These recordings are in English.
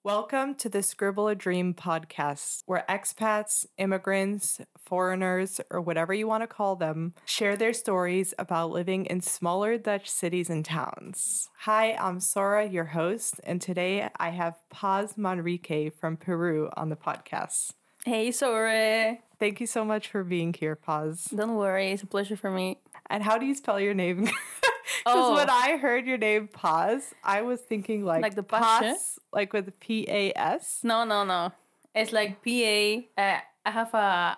Welcome to the Scribble a Dream podcast, where expats, immigrants, foreigners, or whatever you want to call them, share their stories about living in smaller Dutch cities and towns. Hi, I'm Sora, your host, and today I have Paz Manrique from Peru on the podcast. Hey, Sora. Thank you so much for being here, Paz. Don't worry, it's a pleasure for me. And how do you spell your name? Because when I heard your name Paz, I was thinking like the Paz, like with P-A-S. No. It's like P-A. I have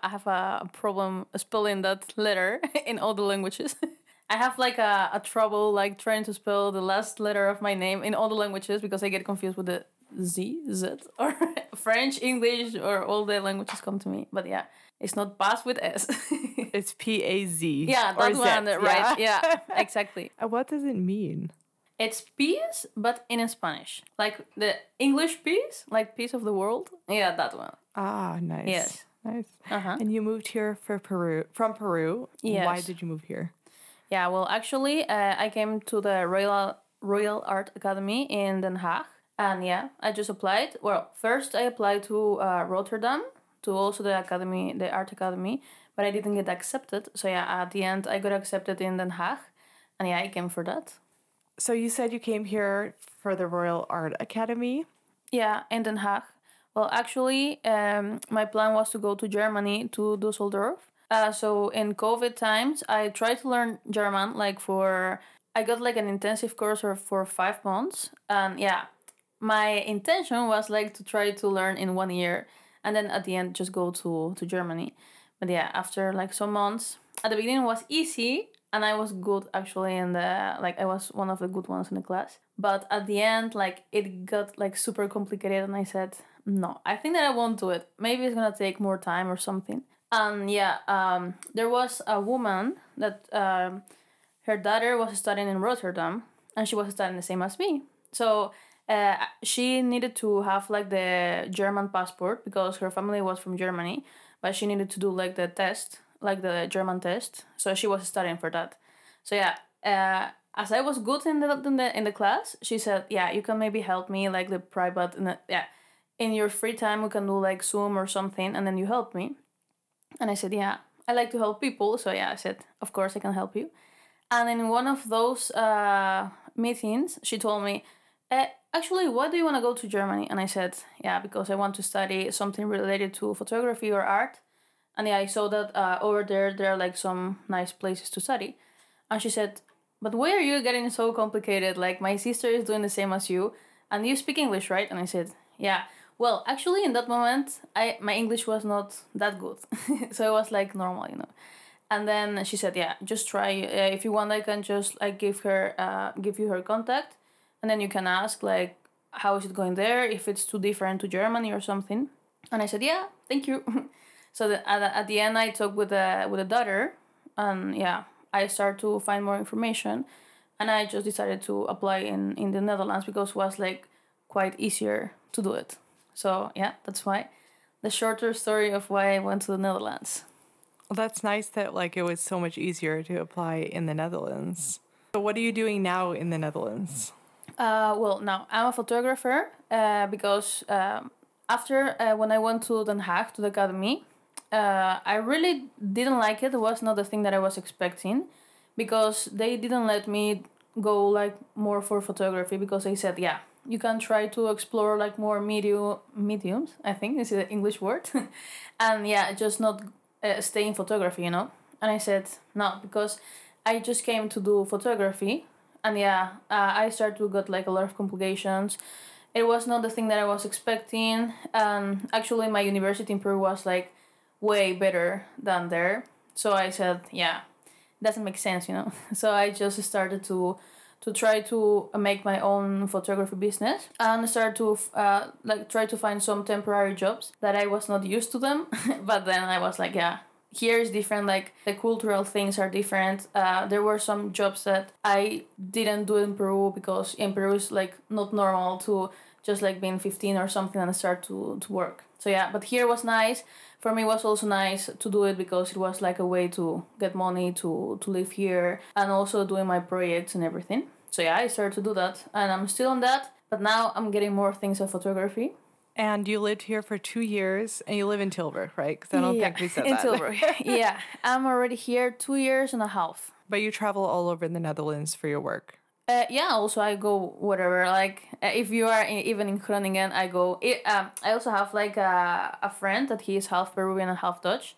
a problem spelling that letter in all the languages. I have like a trouble like trying to spell the last letter of my name in all the languages because I get confused with the Z, or French, English, or all the languages come to me. But yeah, it's not Paz with S. It's P-A-Z. Yeah, that one, right? Yeah, exactly. What does it mean? It's peace, but in Spanish. Like the English peace, like peace of the world. Yeah, that one. Ah, nice. Yes. Nice. Uh-huh. And you moved here from Peru. Yes. Why did you move here? Yeah, well, actually, I came to the Royal Art Academy in Den Haag. And yeah, I just applied. Well, first I applied to Rotterdam, to also the academy, the art academy, but I didn't get accepted. So yeah, at the end I got accepted in Den Haag. And yeah, I came for that. So you said you came here for the Royal Art Academy? Yeah, in Den Haag. Well, actually, my plan was to go to Germany, to Düsseldorf. So in COVID times, I tried to learn German, I got like an intensive course for 5 months. And yeah, my intention was like to try to learn in 1 year and then at the end just go to Germany. But yeah, after like some months, at the beginning it was easy and I was good actually I was one of the good ones in the class. But at the end, like it got like super complicated and I said, no, I think that I won't do it. Maybe it's gonna take more time or something. And yeah, there was a woman that her daughter was studying in Rotterdam and she was studying the same as me. So she needed to have like the German passport because her family was from Germany, but she needed to do like the test, like the German test. So she was studying for that. So yeah, as I was good in the class, she said, yeah, you can maybe help me like the private in your free time we can do like Zoom or something, and then you help me. And I said, yeah, I like to help people. So yeah, I said, of course I can help you. And in one of those meetings, she told me, actually, why do you want to go to Germany? And I said, yeah, because I want to study something related to photography or art. And yeah, I saw that over there are like some nice places to study. And she said, but why are you getting so complicated? Like my sister is doing the same as you and you speak English, right? And I said, yeah. Well, actually in that moment, my English was not that good. So it was like normal, you know. And then she said, yeah, just try. If you want, I can just like give you her contact. And then you can ask like, how is it going there? If it's too different to Germany or something. And I said, yeah, thank you. So at the end, I talked with a daughter. And yeah, I started to find more information. And I just decided to apply in the Netherlands because it was like quite easier to do it. So yeah, that's why. The shorter story of why I went to the Netherlands. Well, that's nice that like it was so much easier to apply in the Netherlands. So what are you doing now in the Netherlands? Well, now I'm a photographer because after when I went to Den Haag, to the academy, I really didn't like it. It was not the thing that I was expecting because they didn't let me go like more for photography because they said, yeah, you can try to explore like more mediums, I think this is the English word. And yeah, just not stay in photography, you know. And I said, no, because I just came to do photography. And yeah, I started to get like a lot of complications. It was not the thing that I was expecting. Actually, my university in Peru was like way better than there. So I said, yeah, it doesn't make sense, you know. So I just started to try to make my own photography business and start to try to find some temporary jobs that I was not used to them. But then I was like, yeah, here is different, like the cultural things are different. There were some jobs that I didn't do in Peru because in Peru it's like not normal to just like being 15 or something and start to work. So yeah, but here was nice. For me it was also nice to do it because it was like a way to get money to live here and also doing my projects and everything. So yeah, I started to do that and I'm still on that. But now I'm getting more things of photography. And you lived here for 2 years, and you live in Tilburg, right? Because I don't Yeah, think we said in that. Tilburg. Yeah, I'm already here 2 years and a half. But you travel all over the Netherlands for your work. Yeah, also I go whatever. Like if you are even in Groningen, I go. I also have like a friend that he is half Peruvian and half Dutch.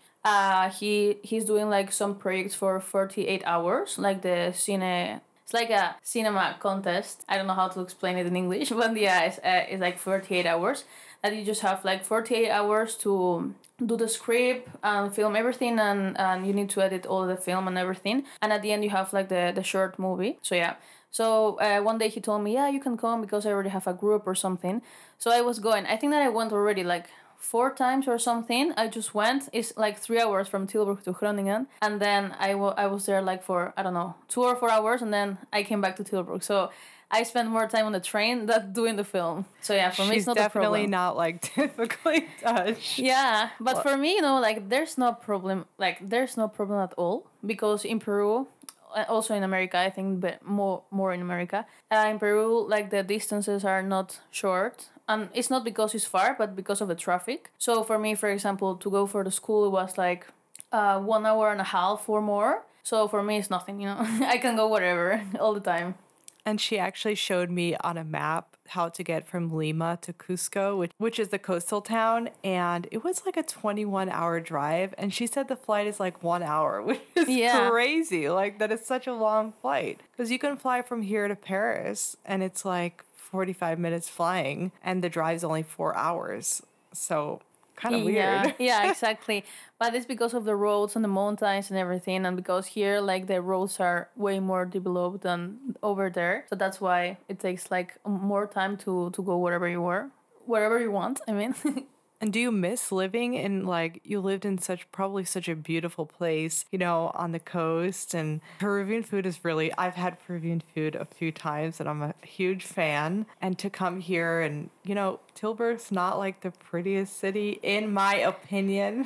He's doing like some projects for 48 hours, like the cine. It's like a cinema contest. I don't know how to explain it in English, but yeah, it's like 48 hours. That you just have like 48 hours to do the script and film everything, and you need to edit all the film and everything. And at the end, you have like the short movie. So yeah. So one day he told me, yeah, you can come because I already have a group or something. So I was going. I think that I went already like 4 times or something. I just went. It's like 3 hours from Tilburg to Groningen. And then I was there like for, I don't know, 2 or 4 hours. And then I came back to Tilburg. So I spent more time on the train than doing the film. So yeah, for me, it's not a problem. She's definitely not like typically Dutch. Yeah, but for me, like there's no problem. Like there's no problem at all because in Peru, also in America, I think, but more in America. In Peru, like the distances are not short, and it's not because it's far, but because of the traffic. So for me, for example, to go for the school, it was like 1 hour and a half or more. So for me, it's nothing. I can go wherever all the time. And she actually showed me on a map how to get from Lima to Cusco, which is the coastal town. And it was like a 21-hour drive. And she said the flight is like 1 hour, which is crazy. Like, that is such a long flight. Because you can fly from here to Paris, and it's like 45 minutes flying, and the drive's only 4 hours. So kind of weird. Yeah, exactly. But it's because of the roads and the mountains and everything, and because here like the roads are way more developed than over there. So that's why it takes like more time to go wherever you want. I mean. And do you miss living in, like, you lived in probably such a beautiful place, on the coast, and Peruvian food is really, I've had Peruvian food a few times and I'm a huge fan. And to come here and, Tilburg's not like the prettiest city, in my opinion.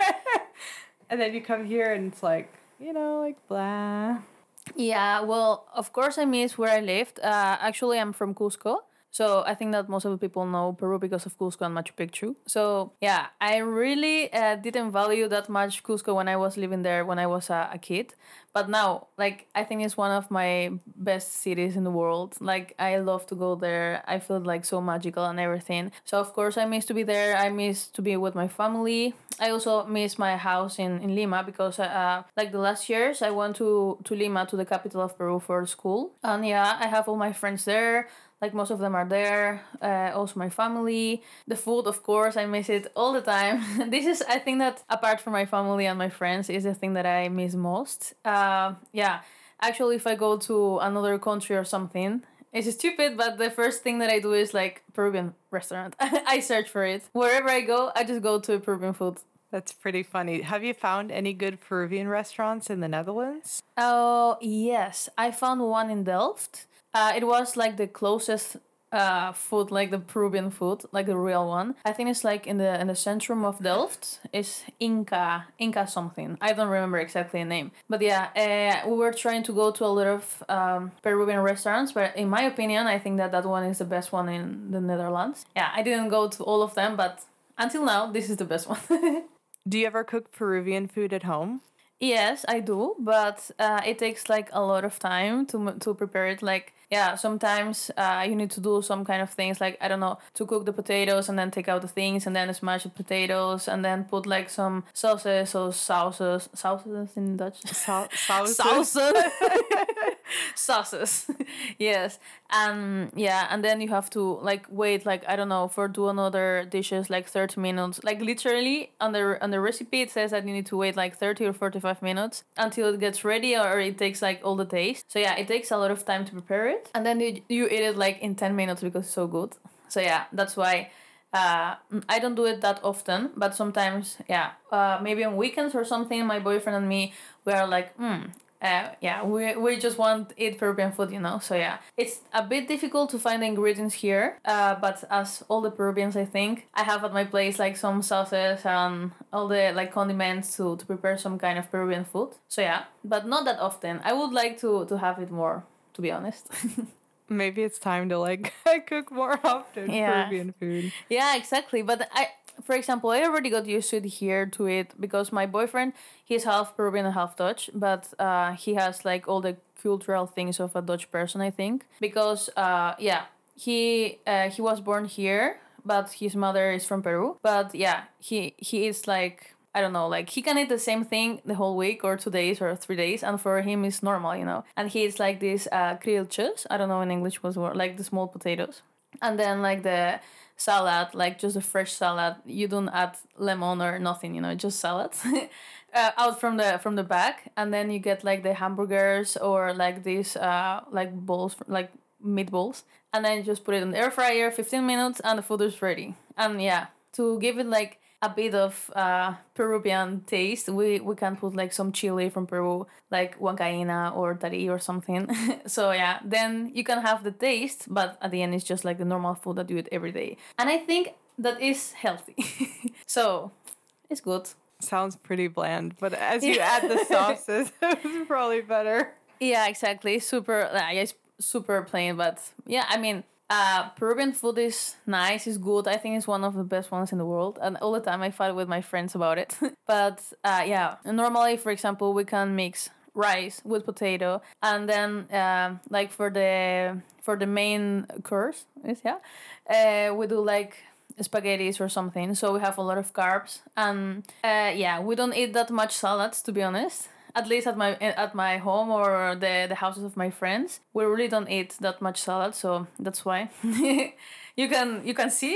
And then you come here and it's like, like blah. Yeah, well, of course I miss where I lived. Actually, I'm from Cusco. So I think that most of the people know Peru because of Cusco and Machu Picchu. So yeah, I really didn't value that much Cusco when I was living there when I was a kid. But now, like, I think it's one of my best cities in the world. Like, I love to go there. I feel like so magical and everything. So of course I miss to be there. I miss to be with my family. I also miss my house in Lima because like the last years I went to Lima, to the capital of Peru, for school. And yeah, I have all my friends there. Like most of them are there. Also my family. The food, of course, I miss it all the time. This is, I think that apart from my family and my friends, is the thing that I miss most. Yeah, actually, if I go to another country or something, it's stupid, but the first thing that I do is like Peruvian restaurant. I search for it. Wherever I go, I just go to Peruvian food. That's pretty funny. Have you found any good Peruvian restaurants in the Netherlands? Oh, yes. I found one in Delft. It was like the closest food, like the Peruvian food, like the real one. I think it's like in the centrum of Delft. It's Inca something. I don't remember exactly the name. But yeah, we were trying to go to a lot of Peruvian restaurants, but in my opinion, I think that one is the best one in the Netherlands. Yeah, I didn't go to all of them, but until now, this is the best one. Do you ever cook Peruvian food at home? Yes, I do, but it takes like a lot of time to prepare it. Like, yeah, sometimes you need to do some kind of things, like, I don't know, to cook the potatoes and then take out the things and then smash the potatoes and then put like some sauces or sauces in Dutch. Sauces. Sauces. Yes. And yeah, and then you have to like wait, like, I don't know, for do another dishes like 30 minutes. Like literally on the recipe it says that you need to wait like 30 or 45 minutes until it gets ready, or it takes like all the taste. So yeah, it takes a lot of time to prepare it. And then you eat it like in 10 minutes because it's so good. So yeah, that's why I don't do it that often, but sometimes, yeah, maybe on weekends or something, my boyfriend and me, we are like, yeah, we just want to eat Peruvian food, So yeah, it's a bit difficult to find the ingredients here, but as all the Peruvians, I think, I have at my place like some sauces and all the like condiments to prepare some kind of Peruvian food. So yeah, but not that often. I would like to have it more, to be honest. Maybe it's time to like cook more often Yeah. Peruvian food. Yeah, exactly. But for example, I already got used to it here to it because my boyfriend, he's half Peruvian and half Dutch, but he has like all the cultural things of a Dutch person, I think. Because yeah, he was born here, but his mother is from Peru. But yeah, he is like, I don't know, like he can eat the same thing the whole week or 2 days or 3 days, and for him it's normal, you know. And he eats like these criollos, I don't know in English what's the word, like the small potatoes, and then like the salad, like just a fresh salad. You don't add lemon or nothing, you know, just salad. Out from the back, and then you get like the hamburgers or like these like balls, like meatballs, and then you just put it in the air fryer, 15 minutes, and the food is ready. And yeah, to give it like a bit of Peruvian taste, we can put like some chili from Peru, like huancaina or tari or something. So yeah, then you can have the taste, but at the end it's just like the normal food that you eat every day. And I think that is healthy. So it's good. Sounds pretty bland, but as you add the sauces, it's probably better. Yeah, exactly. Super, yeah, it's super plain, but yeah, I mean, Peruvian food is nice, is good. I think it's one of the best ones in the world, and all the time I fight with my friends about it. But yeah, normally, for example, we can mix rice with potato, and then like for the main course, is yeah, we do like spaghettis or something. So we have a lot of carbs, and yeah, we don't eat that much salads, to be honest. At least at my home or the houses of my friends, we really don't eat that much salad, so that's why. You can see.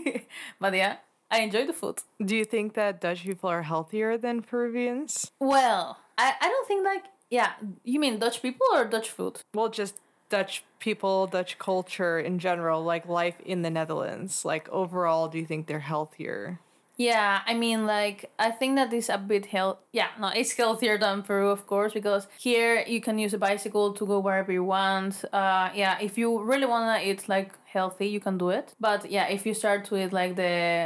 But yeah, I enjoy the food. Do you think that Dutch people are healthier than Peruvians? Well, I don't think like, yeah, you mean Dutch people or Dutch food? Well, just Dutch people, Dutch culture in general, like life in the Netherlands. Like overall, do you think they're healthier? Yeah, I mean, like, I think that is a bit Yeah, no, it's healthier than Peru, of course, because here you can use a bicycle to go wherever you want. Yeah, if you really wanna eat like healthy, you can do it. But yeah, if you start to eat like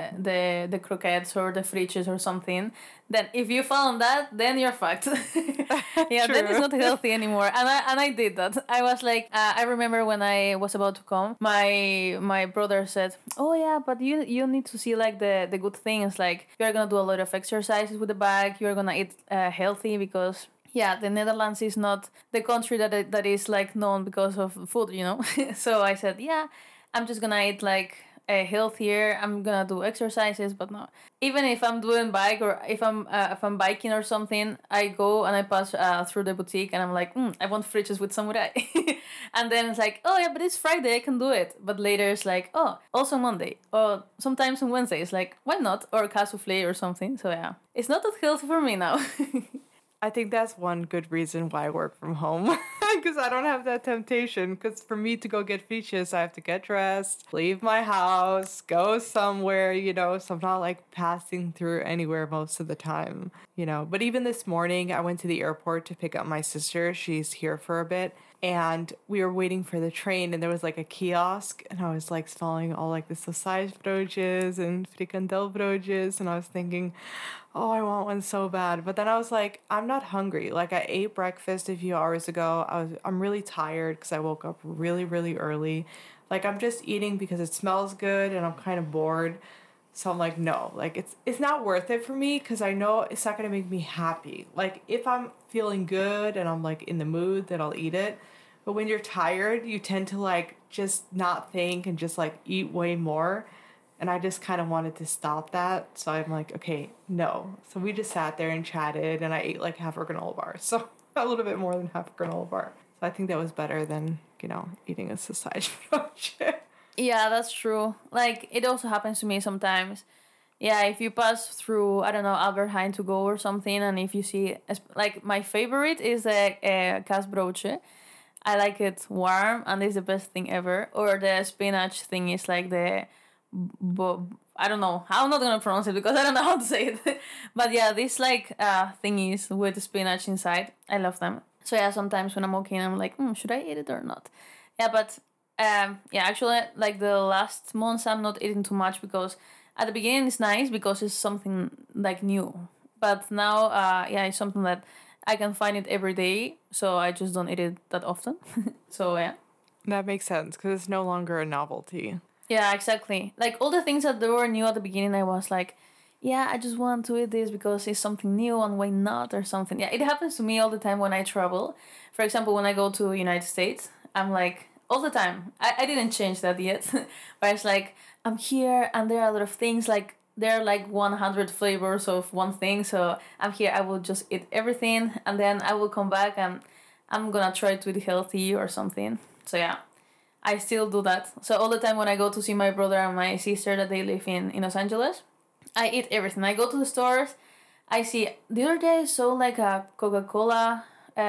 the croquettes or the friches or something, then if you found that, then you're fucked. Yeah, then it's not healthy anymore. And I did that. I was like, I remember when I was about to come, my brother said, "Oh yeah, but you need to see like the good things. Like you're gonna do a lot of exercises with the bike. You're gonna eat healthy because." Yeah, the Netherlands is not the country that is like known because of food, you know. So I said, yeah, I'm just gonna eat like healthier. I'm gonna do exercises, but no. Even if I'm doing bike or if I'm biking or something, I go and I pass through the boutique and I'm like, I want fritters with samurai, and then it's like, oh yeah, but it's Friday, I can do it. But later it's like, oh, also Monday, or sometimes on Wednesday. It's like, why not? Or cassouffle or something. So yeah, it's not that healthy for me now. I think that's one good reason why I work from home. Because I don't have that temptation. Because for me to go get fiches, I have to get dressed, leave my house, go somewhere, you know. So I'm not like passing through anywhere most of the time, you know. But even this morning, I went to the airport to pick up my sister. She's here for a bit. And we were waiting for the train, and there was like a kiosk, and I was like smelling all like the sausage and frikandelbroodjes, and I was thinking, oh, I want one so bad. But then I was like, I'm not hungry. Like I ate breakfast a few hours ago. I'm really tired because I woke up really, really early. Like I'm just eating because it smells good and I'm kind of bored. So I'm like, no, like it's not worth it for me because I know it's not gonna make me happy. Like if I'm feeling good and I'm like in the mood, then I'll eat it. But when you're tired, you tend to like just not think and just like eat way more. And I just kind of wanted to stop that. So I'm like, okay, no. So we just sat there and chatted and I ate like half a granola bar. So a little bit more than half a granola bar. So I think that was better than, you know, eating a sausage broodje. Yeah, that's true. Like, it also happens to me sometimes. Yeah, if you pass through, I don't know, Albert Heijn to go or something, and if you see, like, my favorite is the kaasbroodje. I like it warm, and it's the best thing ever. Or the spinach thing is like the, I don't know. I'm not gonna pronounce it because I don't know how to say it. But yeah, these like thingies with spinach inside, I love them. So yeah, sometimes when I'm walking, I'm like, should I eat it or not? Yeah, but yeah, actually, like the last months, I'm not eating too much because at the beginning it's nice because it's something like new. But now, yeah, it's something that I can find it every day, so I just don't eat it that often. So yeah. That makes sense because it's no longer a novelty. Yeah, exactly. Like all the things that they were new at the beginning, I was like, yeah, I just want to eat this because it's something new and why not or something. Yeah, it happens to me all the time when I travel. For example, when I go to United States, I'm like all the time. I didn't change that yet, but it's like I'm here and there are a lot of things like there are like 100 flavors of one thing. So I'm here. I will just eat everything and then I will come back and I'm gonna try to eat healthy or something. So yeah, I still do that. So all the time when I go to see my brother and my sister that they live in Los Angeles, I eat everything. I go to the stores. I see the other day I saw like a Coca-Cola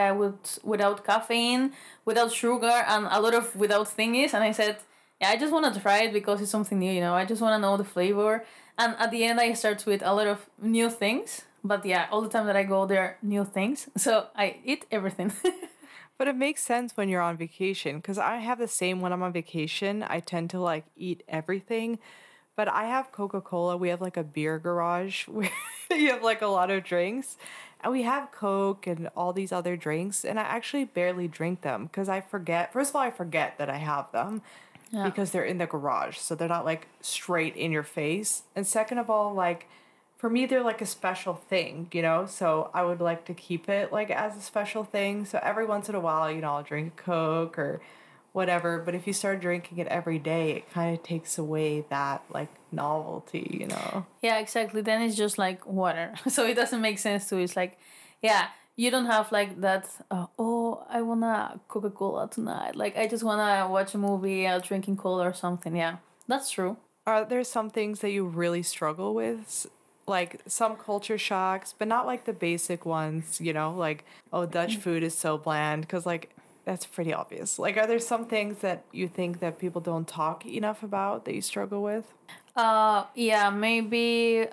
without caffeine, without sugar, and a lot of without thingies. And I said, yeah, I just want to try it because it's something new. You know, I just want to know the flavor. And at the end, I start with a lot of new things. But yeah, all the time that I go there, new things. So I eat everything. But it makes sense when you're on vacation because I have the same when I'm on vacation. I tend to like eat everything. But I have Coca Cola. We have like a beer garage where you have like a lot of drinks. And we have Coke and all these other drinks. And I actually barely drink them because I forget. First of all, I forget that I have them Yeah. because they're in the garage. So they're not like straight in your face. And second of all, like for me, they're like a special thing, you know? So I would like to keep it like as a special thing. So every once in a while, you know, I'll drink Coke or whatever. But if you start drinking it every day, it kind of takes away that like novelty, you know? Yeah, exactly. Then it's just like water. So it doesn't make sense to. It's like, yeah, you don't have like that, oh, I wanna Coca Cola tonight. Like, I just wanna watch a movie, drinking cola or something. Yeah, that's true. Are there some things that you really struggle with? Like some culture shocks, but not like the basic ones, you know, like, oh, Dutch food is so bland. Because, like, that's pretty obvious. Like, are there some things that you think that people don't talk enough about that you struggle with? Yeah, maybe,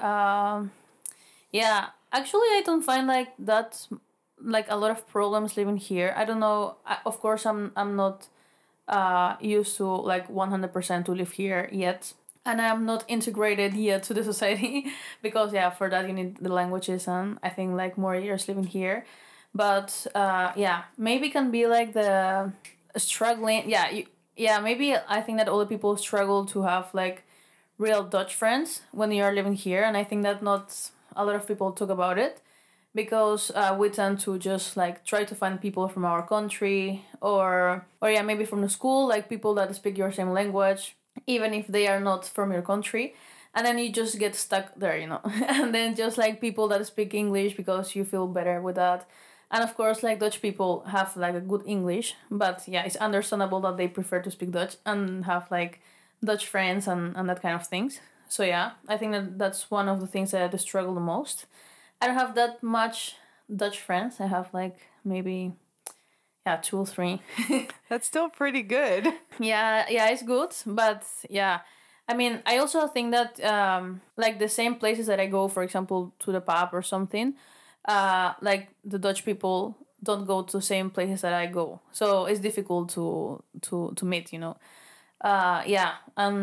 yeah. Actually, I don't find like that, like a lot of problems living here. I don't know. Of course, I'm not used to like 100% to live here yet, and I'm not integrated yet to the society because yeah, for that you need the languages and I think like more years living here. But yeah, maybe can be like the struggling. Yeah, yeah. Maybe I think that other people struggle to have like real Dutch friends when you are living here, and I think that not a lot of people talk about it because we tend to just like try to find people from our country or yeah, maybe from the school, like people that speak your same language even if they are not from your country, and then you just get stuck there, you know. And then just like people that speak English because you feel better with that. And of course like Dutch people have like a good English, but yeah, it's understandable that they prefer to speak Dutch and have like Dutch friends and that kind of things. So yeah, I think that that's one of the things that I struggle the most. I don't have that much Dutch friends. I have like maybe yeah, two or three. That's still pretty good. Yeah, yeah, it's good, but yeah, I mean, I also think that like the same places that I go, for example, to the pub or something, like the Dutch people don't go to the same places that I go, so it's difficult to meet, you know. Yeah,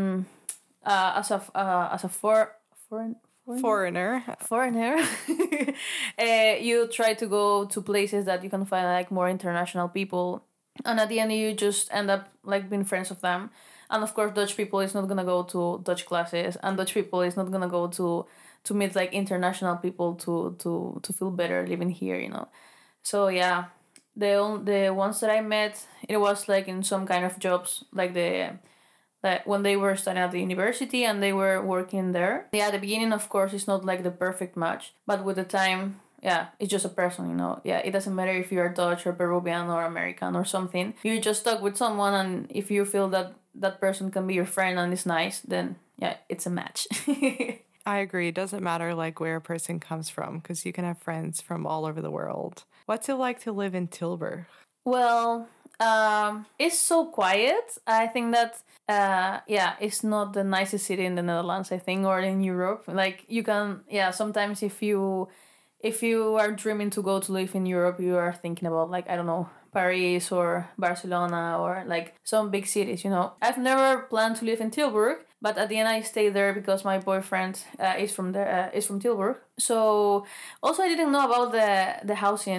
as a foreign Foreigner. foreigner, you try to go to places that you can find like more international people, and at the end you just end up like being friends with them. And of course, Dutch people is not gonna go to Dutch classes, and Dutch people is not gonna go to meet like international people to feel better living here, you know. So yeah, the ones that I met, it was like in some kind of jobs, like that when they were studying at the university and they were working there. Yeah, at the beginning, of course, it's not like the perfect match, but with the time, yeah, it's just a person, you know. Yeah, it doesn't matter if you're Dutch or Peruvian or American or something. You just talk with someone, and if you feel that that person can be your friend and is nice, then yeah, it's a match. I agree. It doesn't matter like where a person comes from because you can have friends from all over the world. What's it like to live in Tilburg? Well, it's so quiet. I think that yeah, it's not the nicest city in the Netherlands, I think, or in Europe. Like you can, yeah, sometimes if you are dreaming to go to live in Europe, you are thinking about like I don't know, Paris or Barcelona or like some big cities. You know, I've never planned to live in Tilburg, but at the end I stayed there because my boyfriend is from there, is from Tilburg. So also I didn't know about the housing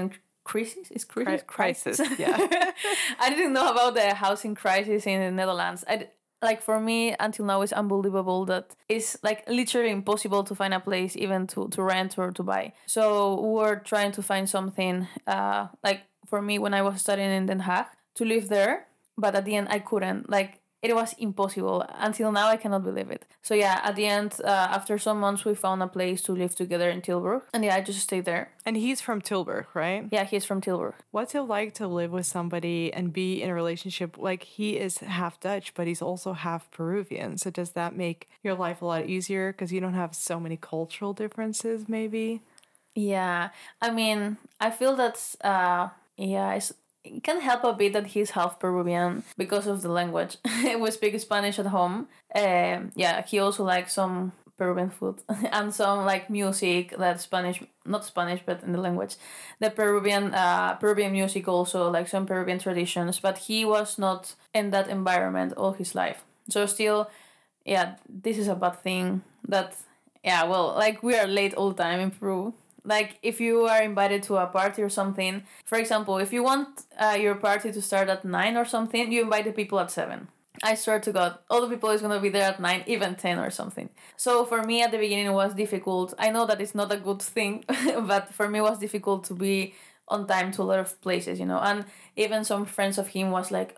crisis? Is crisis? Crisis, yeah. I didn't know about the housing crisis in the Netherlands. Like for me, until now, it's unbelievable that it's like literally impossible to find a place even to rent or to buy. So we're trying to find something, like for me when I was studying in Den Haag, to live there, but at the end I couldn't. Like it was impossible. Until now, I cannot believe it. So yeah, at the end, after some months, we found a place to live together in Tilburg, and yeah, I just stayed there. And he's from Tilburg, right? Yeah, he's from Tilburg. What's it like to live with somebody and be in a relationship? Like, he is half Dutch, but he's also half Peruvian. So does that make your life a lot easier because you don't have so many cultural differences, maybe? Yeah, I mean, I feel that's yeah, it can help a bit that he's half Peruvian because of the language. We speak Spanish at home. Yeah, he also likes some Peruvian food and some like music that Spanish, not Spanish, but in the language, the Peruvian music also, like some Peruvian traditions. But he was not in that environment all his life. So still, yeah, this is a bad thing that, yeah, well, like we are late all the time in Peru. Like if you are invited to a party or something, for example, if you want your party to start at 9 or something, you invite the people at 7. I swear to God, all the people is gonna be there at 9, even 10 or something. So for me at the beginning it was difficult. I know that it's not a good thing, but for me it was difficult to be on time to a lot of places, you know. And even some friends of him was like,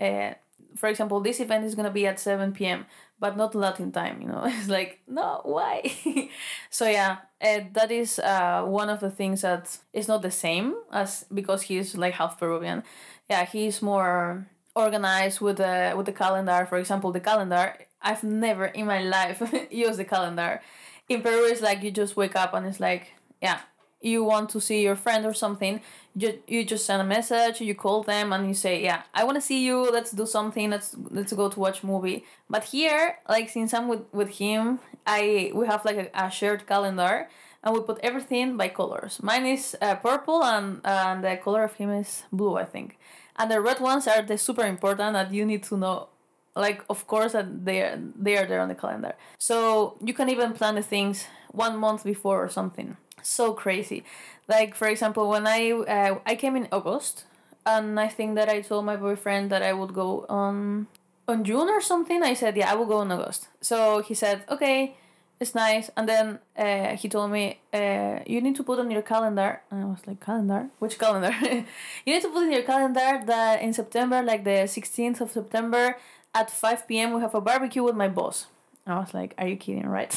for example, this event is gonna be at 7 p.m. but not Latin time, you know. It's like, no, why? So yeah, that is one of the things that is not the same as because he's like half Peruvian. Yeah, he's more organized with the calendar. For example, the calendar. I've never in my life used the calendar. In Peru, it's like you just wake up and it's like, yeah, you want to see your friend or something, you just send a message, you call them and you say, yeah, I want to see you, let's do something, let's go to watch movie. But here, like since I'm with him, we have like a shared calendar and we put everything by colors. Mine is purple and the color of him is blue, I think. And the red ones are the super important that you need to know, like of course that they are there on the calendar. So you can even plan the things 1 month before or something. So crazy. Like for example, when I came in August, and I think that I told my boyfriend that I would go on June or something. I said, yeah, I will go in August. So he said, okay, it's nice. And then he told me, you need to put on your calendar. And I was like, calendar? Which calendar? You need to put in your calendar that in September, like the 16th of September at 5 p.m. we have a barbecue with my boss. I was like, are you kidding, right?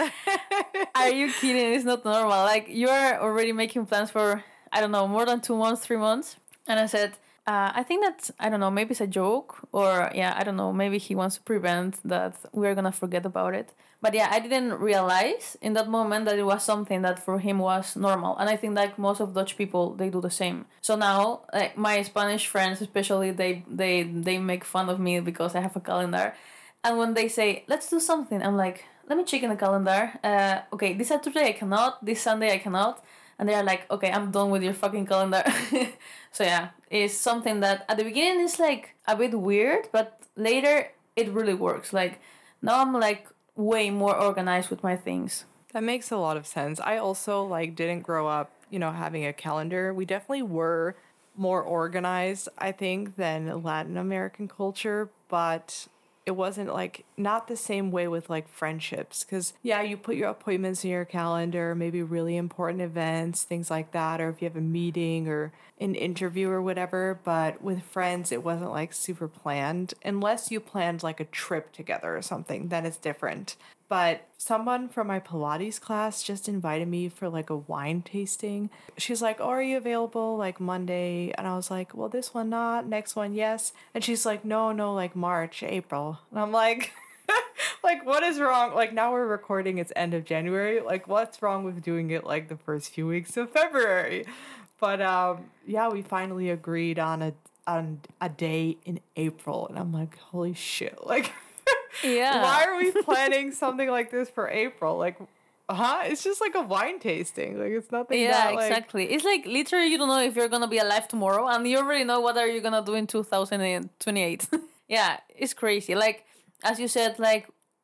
Are you kidding? It's not normal. Like, you're already making plans for, I don't know, more than 2 months, 3 months. And I said, I think that, I don't know, maybe it's a joke. Or, yeah, I don't know, maybe he wants to prevent that we're going to forget about it. But yeah, I didn't realize in that moment that it was something that for him was normal. And I think like most of Dutch people, they do the same. So now, like, my Spanish friends especially, they make fun of me because I have a calendar. And when they say, let's do something, I'm like, let me check in the calendar. Okay, this Saturday I cannot, this Sunday I cannot. And they're like, okay, I'm done with your fucking calendar. So yeah, it's something that at the beginning is like a bit weird, but later it really works. Like now I'm like way more organized with my things. That makes a lot of sense. I also like didn't grow up, having a calendar. We definitely were more organized, I think, than Latin American culture, but it wasn't like not the same way with like friendships because yeah, you put your appointments in your calendar, maybe really important events, things like that, or if you have a meeting or an interview or whatever. But with friends it wasn't like super planned unless you planned like a trip together or something, then it's different. But someone from my Pilates class just invited me for like a wine tasting. She's like, oh, are you available like Monday? And I was like, well, this one not, next one yes. And she's like, no, like March, April. And I'm like, like, what is wrong? Like now we're recording, it's end of January. Like what's wrong with doing it like the first few weeks of February? But yeah, we finally agreed on a day in April. And I'm like, holy shit, like... Yeah. Why are we planning something like this for April? Like, it's just like a wine tasting. Like, it's nothing. Yeah, that, exactly. It's like literally you don't know if you're gonna be alive tomorrow, and you already know what are you gonna do in 2028. Yeah, it's crazy. Like as you said, like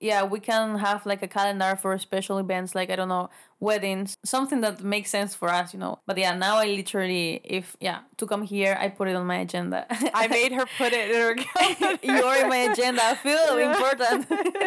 yeah, we can have like a calendar for special events, like I don't know, weddings, something that makes sense for us, you know. But yeah, now I literally, if yeah, to come here, I put it on my agenda. I made her put it in her calendar. You're in my agenda. I feel Yeah. important.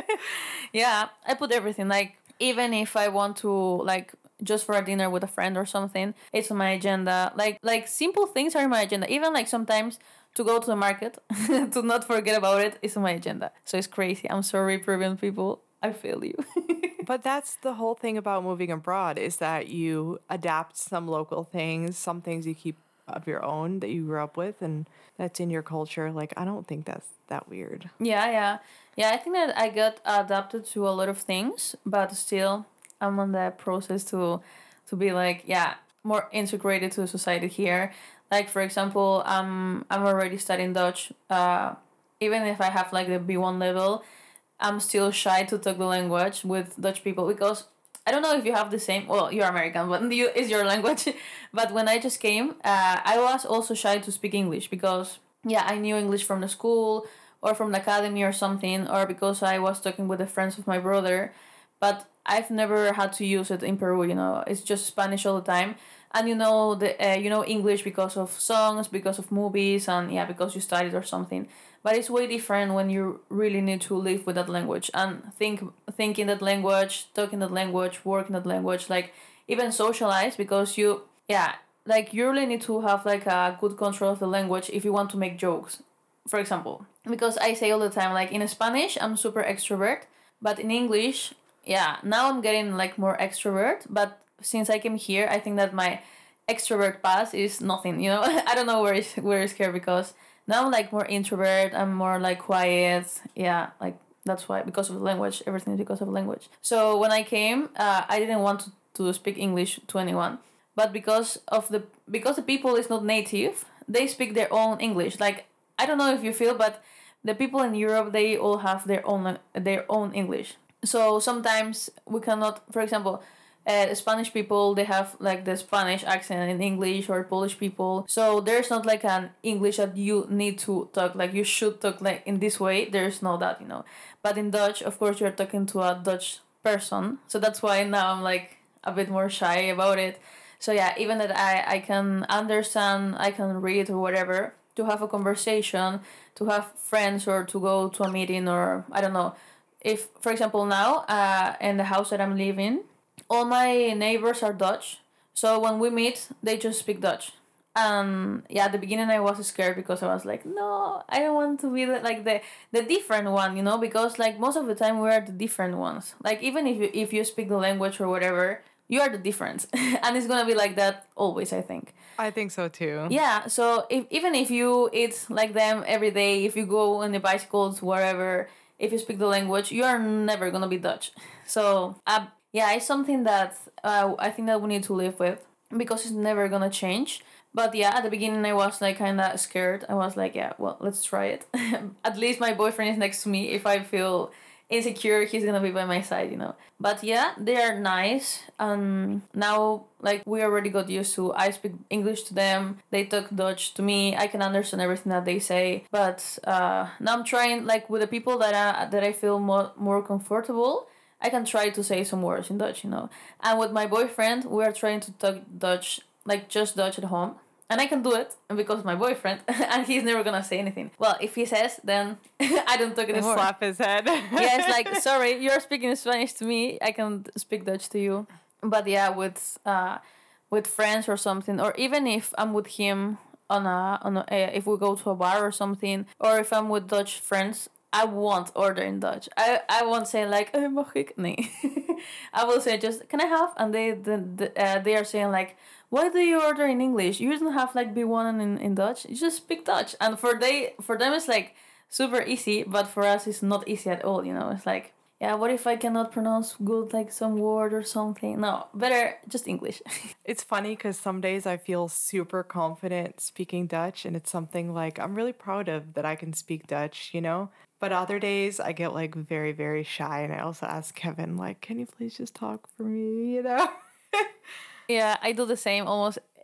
Yeah, I put everything. Like even if I want to like just for a dinner with a friend or something, it's on my agenda. Like simple things are in my agenda. Even like sometimes to go to the market, to not forget about it, is on my agenda. So it's crazy. I'm sorry, Peruvian people. I feel you. But that's the whole thing about moving abroad is that you adapt some local things, some things you keep of your own that you grew up with and that's in your culture. Like, I don't think that's that weird. Yeah, yeah. Yeah, I think that I got adapted to a lot of things, but still I'm on the process to be like, yeah, more integrated to society here. Like for example, I'm already studying Dutch. Even if I have like the B1 level, I'm still shy to talk the language with Dutch people because I don't know if you have the same. Well, you're American, but you is your language. But when I just came, I was also shy to speak English because yeah, I knew English from the school or from the academy or something, or because I was talking with the friends of my brother. But I've never had to use it in Peru. You know, it's just Spanish all the time, and you know English because of songs, because of movies, and yeah, because you studied or something. But it's way different when you really need to live with that language and think in that language, talk in that language, work in that language, like even socialize because you yeah, like you really need to have like a good control of the language if you want to make jokes, for example. Because I say all the time, like in Spanish I'm super extrovert, but in English, yeah, now I'm getting like more extrovert, but since I came here I think that my extrovert pass is nothing, you know. I don't know where it's here because now I'm like more introvert, I'm more like quiet, yeah, like that's why, because of the language, everything is because of language. So when I came, I didn't want to speak English to anyone, but because the people is not native, they speak their own English. Like I don't know if you feel, but the people in Europe, they all have their own English. So sometimes we cannot, for example, Spanish people, they have like the Spanish accent in English, or Polish people, so there's not like an English that you need to talk, like you should talk like in this way, there's no that, you know. But in Dutch, of course, you're talking to a Dutch person, so that's why now I'm like a bit more shy about it. So yeah, even that I can understand, I can read or whatever, to have a conversation, to have friends, or to go to a meeting, or I don't know. If, for example, now in the house that I'm living, all my neighbors are Dutch. So when we meet, they just speak Dutch. And yeah, at the beginning I was scared because I was like, no, I don't want to be like the different one, you know, because like most of the time we are the different ones. Like even if you speak the language or whatever, you are the difference, and it's gonna be like that always, I think. I think so too. Yeah, so even if you eat like them every day, if you go on the bicycles, wherever, if you speak the language, you are never gonna be Dutch. So yeah, it's something that I think that we need to live with because it's never gonna change. But yeah, at the beginning I was like kind of scared. I was like, yeah, well, let's try it. At least my boyfriend is next to me. If I feel insecure, he's gonna be by my side, you know. But yeah, they are nice. Now like we already got used to, I speak English to them, they talk Dutch to me, I can understand everything that they say. But now I'm trying, like with the people that I feel more comfortable, I can try to say some words in Dutch, you know. And with my boyfriend, we are trying to talk Dutch, like just Dutch at home. And I can do it because of my boyfriend, and he's never gonna say anything. Well, if he says, then I don't talk anymore. Slap his head. Yeah, it's like, sorry, you're speaking Spanish to me, I can speak Dutch to you. But yeah, with friends or something, or even if I'm with him if we go to a bar or something, or if I'm with Dutch friends, I won't order in Dutch. I won't say like, mag ik? Nee. I will say just, can I have? And they are saying like, why do you order in English? You don't have like B1 in Dutch. You just speak Dutch. And for them it's like super easy, but for us it's not easy at all, you know. It's like, yeah, what if I cannot pronounce good like some word or something? No, better just English. It's funny because some days I feel super confident speaking Dutch, and it's something like I'm really proud of that I can speak Dutch, you know? But other days I get like very, very shy, and I also ask Kevin, like, can you please just talk for me, you know? Yeah, I do the same almost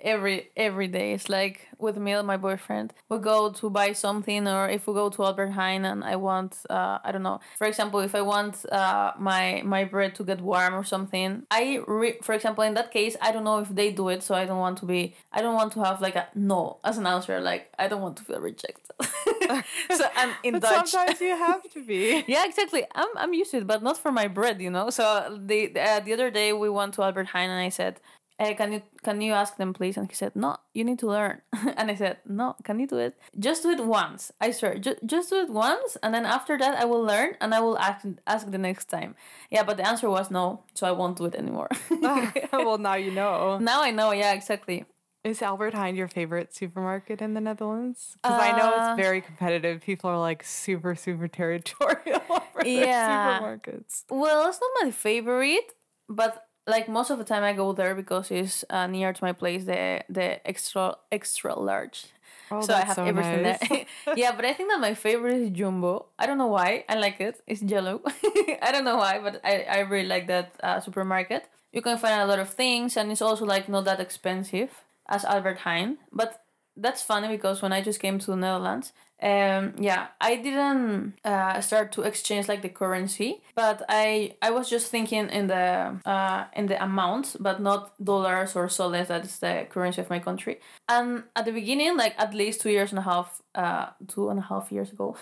every day. It's like with me and my boyfriend, we go to buy something, or if we go to Albert Heijn and I want, I don't know, for example, if I want my bread to get warm or something, for example, in that case, I don't know if they do it, so I don't want to have like a no as an answer. Like I don't want to feel rejected. So I'm in But Dutch. sometimes you have to be. Yeah, exactly. I'm used to it, but not for my bread, you know. So the other day we went to Albert Heijn and I said, hey, can you ask them please? And he said, no, you need to learn. And I said, no, can you do it? Just do it once. I swear, just do it once, and then after that I will learn and I will ask the next time. Yeah, but the answer was no, so I won't do it anymore. Well, now you know. Now I know. Yeah, exactly. Is Albert Heijn your favorite supermarket in the Netherlands? Because I know it's very competitive. People are like super, super territorial over their supermarkets. Well, it's not my favorite, but like most of the time I go there because it's near to my place, the extra large. Oh, So I that's have so everything nice. there. Yeah, but I think that my favorite is Jumbo. I don't know why. I like it. It's yellow. I don't know why, but I really like that supermarket. You can find a lot of things, and it's also like not that expensive as Albert Heijn. But that's funny because when I just came to the Netherlands, yeah, I didn't start to exchange like the currency, but I was just thinking in the amount, but not dollars or soles. That is the currency of my country. And at the beginning, like at least 2.5 years ago,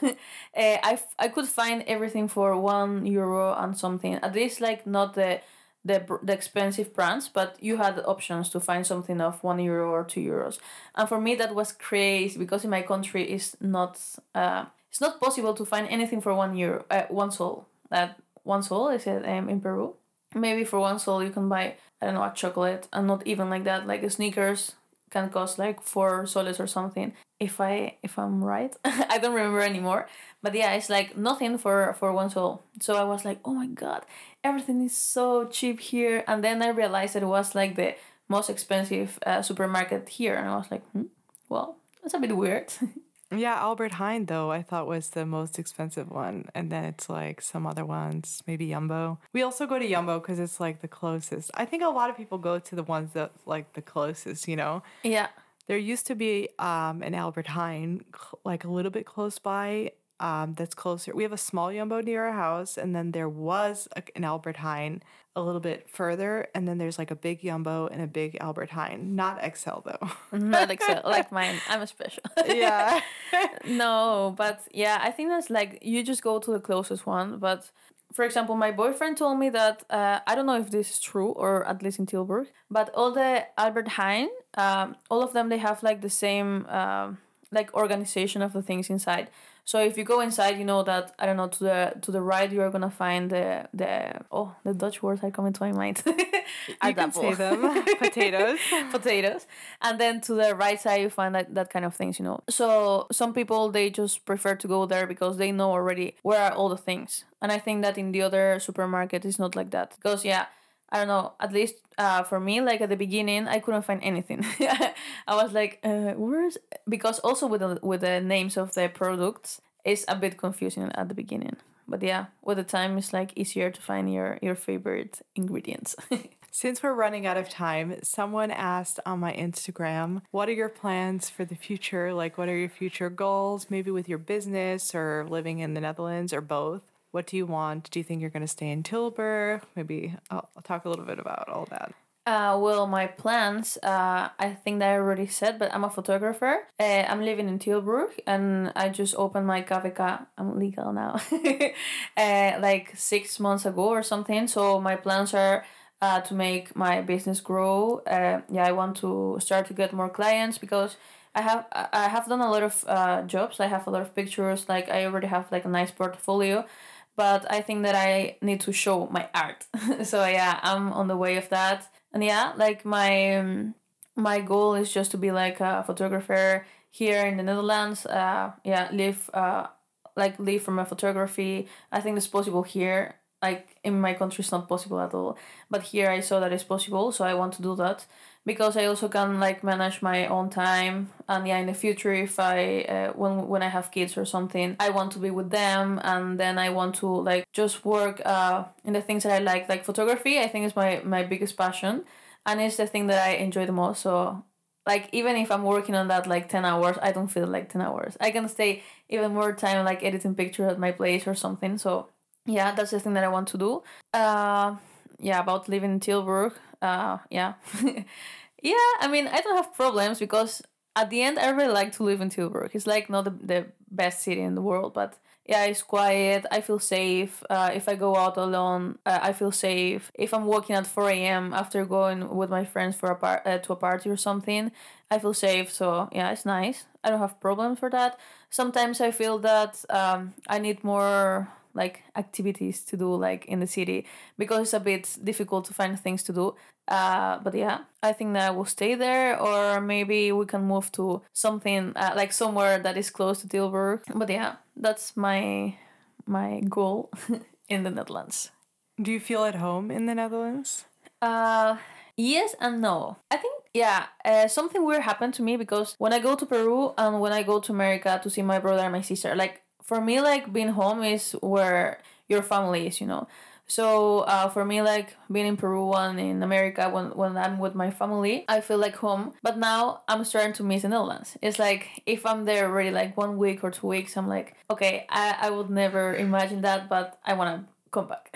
I could find everything for €1 and something. At least like not the expensive brands, but you had options to find something of €1 or €2. And for me that was crazy because in my country it's not possible to find anything for €1, one sol. That one sol is it in Peru. Maybe for one sol you can buy, I don't know, a chocolate, and not even like that. Like the sneakers can cost like 4 soles or something. If I'm right, I don't remember anymore. But yeah, it's like nothing for one sol. So I was like, oh my god, everything is so cheap here. And then I realized that it was like the most expensive supermarket here, and I was like, well, that's a bit weird. Yeah, Albert Heijn, though, I thought was the most expensive one. And then it's like some other ones, maybe Jumbo. We also go to Jumbo because it's like the closest. I think a lot of people go to the ones that like the closest, you know? Yeah. There used to be an Albert Heijn, like a little bit close by. That's closer. We have a small Jumbo near our house, and then there was an Albert Heijn a little bit further, and then there's like a big Jumbo and a big Albert Heijn. Not XL though. Not Excel like mine. I'm a special. Yeah. No, but yeah, I think that's like you just go to the closest one. But for example, my boyfriend told me that I don't know if this is true, or at least in Tilburg, but all the Albert Heijn, all of them, they have like the same like organization of the things inside. So if you go inside, you know that, I don't know, to the right you are gonna find the Dutch words are coming to my mind. You can say them. Potatoes. Potatoes. And then to the right side you find that kind of things, you know. So some people, they just prefer to go there because they know already where are all the things. And I think that in the other supermarket it's not like that. Because yeah, I don't know, at least for me, like at the beginning, I couldn't find anything. I was like, where's... Because also with the names of the products, it's a bit confusing at the beginning. But yeah, with the time, it's like easier to find your favorite ingredients. Since we're running out of time, someone asked on my Instagram, what are your plans for the future? Like, what are your future goals, maybe with your business or living in the Netherlands or both? What do you want? Do you think you're going to stay in Tilburg? Maybe I'll talk a little bit about all that. Well, my plans, I think that I already said, but I'm a photographer. I'm living in Tilburg, and I just opened my KVK. I'm legal now. Like 6 months ago or something. So my plans are to make my business grow. Yeah, I want to start to get more clients because I have done a lot of jobs. I have a lot of pictures. Like I already have like a nice portfolio. But I think that I need to show my art. So yeah, I'm on the way of that. And yeah, like my goal is just to be like a photographer here in the Netherlands. Yeah, live from my photography. I think it's possible here. Like in my country, it's not possible at all. But here I saw that it's possible, so I want to do that. Because I also can like manage my own time, and yeah, in the future, if I when I have kids or something, I want to be with them, and then I want to like just work in the things that I like photography. I think is my biggest passion, and it's the thing that I enjoy the most. So like even if I'm working on that like 10 hours, I don't feel like 10 hours. I can stay even more time like editing pictures at my place or something. So yeah, that's the thing that I want to do. Uh, yeah, about living in Tilburg. Yeah. Yeah, I mean, I don't have problems because at the end, I really like to live in Tilburg. It's like not the best city in the world, but yeah, it's quiet. I feel safe. If I go out alone, I feel safe. If I'm walking at 4 a.m. after going with my friends for to a party or something, I feel safe. So yeah, it's nice. I don't have problems for that. Sometimes I feel that I need more like activities to do like in the city because it's a bit difficult to find things to do. But yeah, I think that I will stay there, or maybe we can move to something like somewhere that is close to Tilburg. But yeah, that's my goal in the Netherlands. Do you feel at home in the Netherlands? Uh, yes and no. I think yeah, something weird happened to me because when I go to Peru and when I go to America to see my brother and my sister, like for me, like being home is where your family is, you know. So for me, like being in Peru and in America, when I'm with my family, I feel like home. But now I'm starting to miss the Netherlands. It's like if I'm there already like 1 week or 2 weeks, I'm like, okay, I would never imagine that, but I want to come back.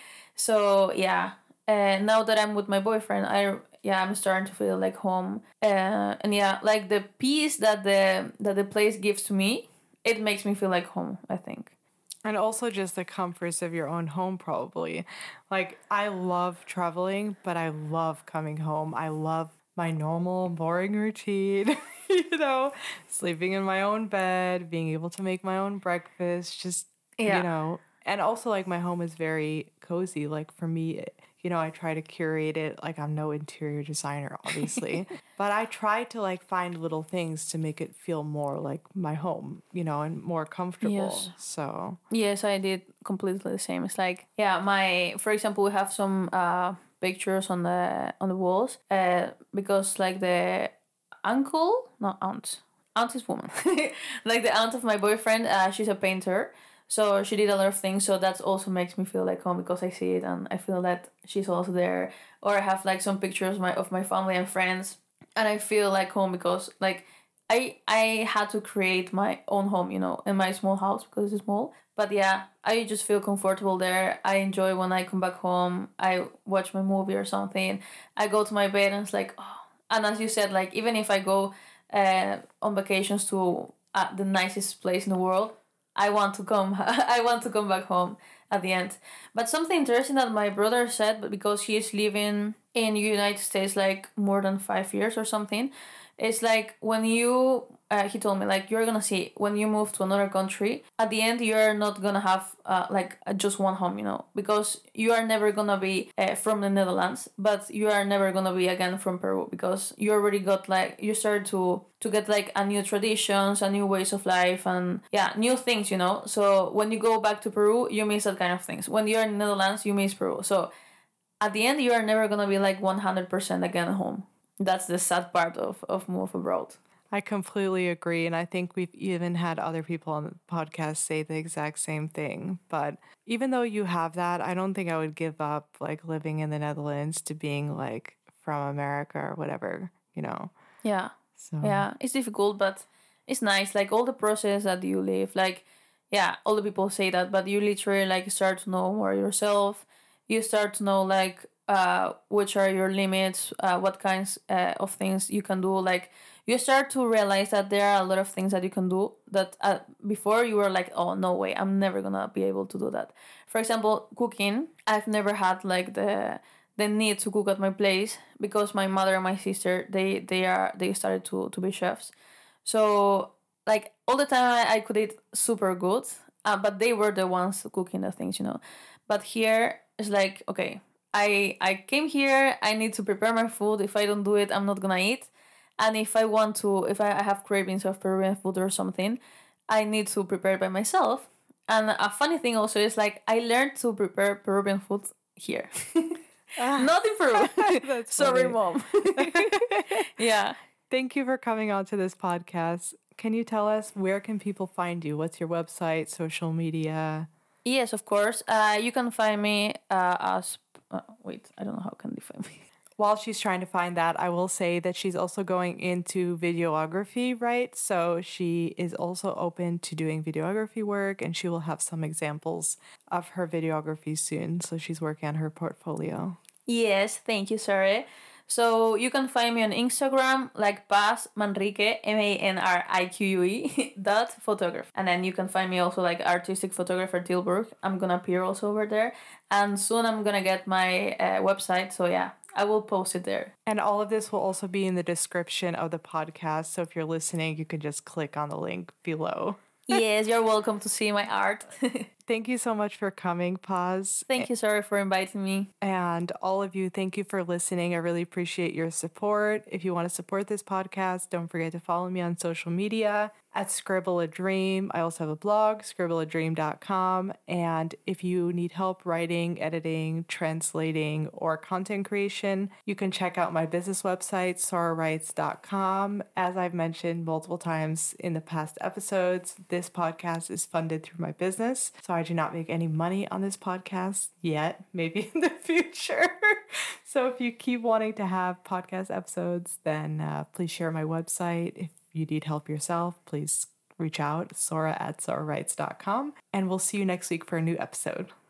So yeah, now that I'm with my boyfriend, I'm starting to feel like home. And yeah, like the peace that the place gives to me, it makes me feel like home, I think. And also just the comforts of your own home, probably. Like, I love traveling, but I love coming home. I love my normal, boring routine, sleeping in my own bed, being able to make my own breakfast, Yeah. and also, like, my home is very cozy. Like, for me, I try to curate it. Like, I'm no interior designer, obviously, but I try to, like, find little things to make it feel more like my home, and more Yes. comfortable. So. Yes, I did completely the same. It's like yeah, for example, we have some pictures on the walls because like the uncle, not aunt is woman, like the aunt of my boyfriend, she's a painter. So she did a lot of things. So that also makes me feel like home because I see it and I feel that she's also there. Or I have like some pictures of my family and friends, and I feel like home because like I had to create my own home, in my small house because it's small. But yeah, I just feel comfortable there. I enjoy when I come back home. I watch my movie or something. I go to my bed and it's like, oh. And as you said, like even if I go on vacations to the nicest place in the world, I want to come. I want to come back home at the end. But something interesting that my brother said, but because he is living in United States like more than 5 years or something, it's like when you he told me like you're gonna see when you move to another country at the end you're not gonna have just one home, because you are never gonna be from the Netherlands, but you are never gonna be again from Peru because you already got like you start to get like a new traditions, a new ways of life, and yeah, new things, so when you go back to Peru you miss that kind of things. When you're in the Netherlands you miss Peru. So at the end you are never gonna be like 100% again home. That's the sad part of move abroad. I completely agree. And I think we've even had other people on the podcast say the exact same thing. But even though you have that, I don't think I would give up like living in the Netherlands to being like from America or whatever. Yeah. So, Yeah, it's difficult, but it's nice. Like all the process that you live, like yeah, all the people say that, but you literally like start to know more yourself. You start to know like which are your limits, what kinds of things you can do. Like you start to realize that there are a lot of things that you can do that before you were like, oh no way, I'm never gonna be able to do that. For example, cooking. I've never had like the need to cook at my place because my mother and my sister they started to be chefs. So like all the time I could eat super good, but they were the ones cooking the things. But here it's like okay, I came here, I need to prepare my food. If I don't do it, I'm not gonna eat. And if I have cravings of Peruvian food or something, I need to prepare it by myself. And a funny thing also is like I learned to prepare Peruvian food here. Not in Peru. that's Sorry, funny. mom. Yeah. Thank you for coming on to this podcast. Can you tell us where can people find you? What's your website, social media? Yes, of course. You can find me as. Wait, I don't know how can they find me. while she's trying to find that, I will say that she's also going into videography, right? So she is also open to doing videography work, and she will have some examples of her videography soon. So she's working on her portfolio. Yes, thank you, Sarah. So you can find me on Instagram like Paz Manrique, MANRIQUE .photography. And then you can find me also like artistic photographer Tilburg. I'm gonna appear also over there. And soon I'm gonna get my website. So yeah, I will post it there. And all of this will also be in the description of the podcast. So if you're listening, you can just click on the link below. Yes, you're welcome to see my art. Thank you so much for coming, Paz. Thank you, Sarah, for inviting me. And all of you, thank you for listening. I really appreciate your support. If you want to support this podcast, don't forget to follow me on social media at Scribble a Dream. I also have a blog, scribbleadream.com. And if you need help writing, editing, translating, or content creation, you can check out my business website, sorawrites.com. As I've mentioned multiple times in the past episodes, this podcast is funded through my business. So I do not make any money on this podcast yet, maybe in the future. So if you keep wanting to have podcast episodes, then please share my website. If you need help yourself, please reach out, Sora at sorawrites.com. And we'll see you next week for a new episode.